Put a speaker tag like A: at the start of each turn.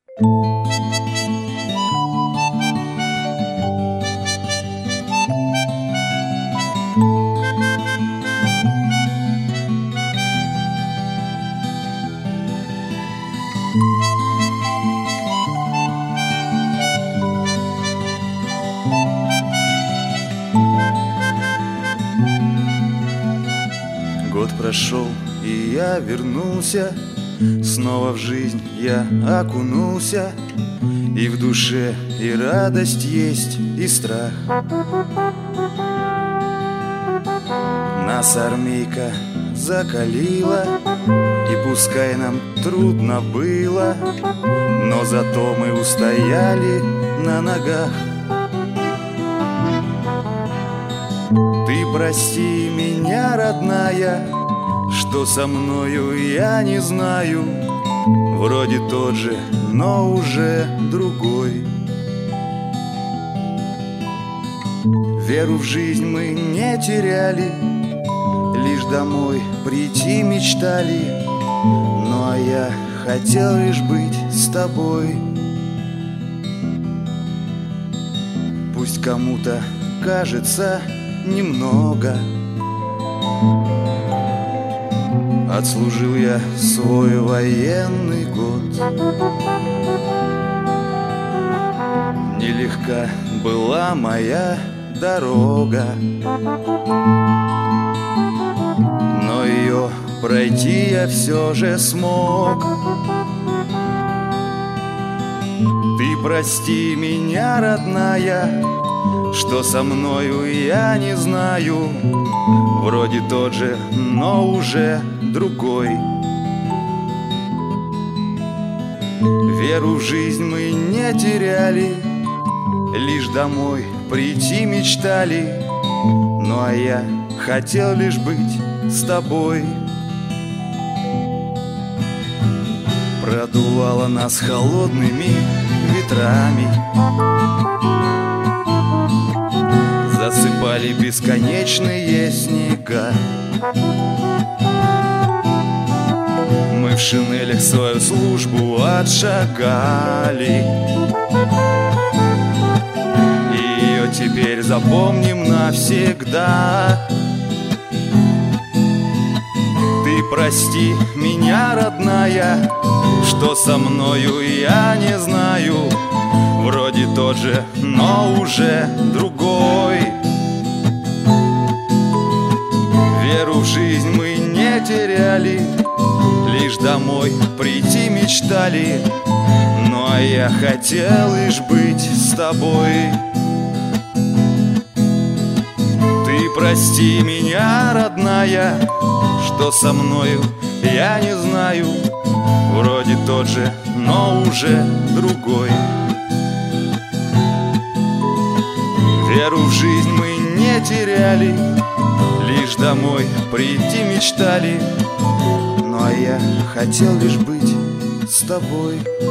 A: Год прошел, и я вернулся, снова в жизнь я окунулся, и в душе и радость есть, и страх. Нас армейка закалила, и пускай нам трудно было, но зато мы устояли на ногах. Ты прости меня, родная, что со мною я не знаю. Вроде тот же, но уже другой. Веру в жизнь мы не теряли, лишь домой прийти мечтали. Ну а я хотел лишь быть с тобой. Пусть кому-то кажется немного, отслужил я свой военный год. Нелегка была моя дорога, но ее пройти я все же смог. Ты прости меня, родная, что со мною я не знаю. Вроде тот же, но уже другой. Веру в жизнь мы не теряли, лишь домой прийти мечтали. Ну а я хотел лишь быть с тобой. Продувало нас холодными ветрами, засыпали бесконечные снега. Мы в шинелях свою службу отшагали, и ее теперь запомним навсегда. Ты прости меня, родная, что со мною я не знаю. Вроде тот же, но уже другой. Веру в жизнь мы не теряли, лишь домой прийти мечтали. Ну а я хотел лишь быть с тобой. Ты прости меня, родная, что со мною я не знаю. Вроде тот же, но уже другой. Веру в жизнь мы не теряли, лишь домой прийти мечтали. Ну а я хотел лишь быть с тобой.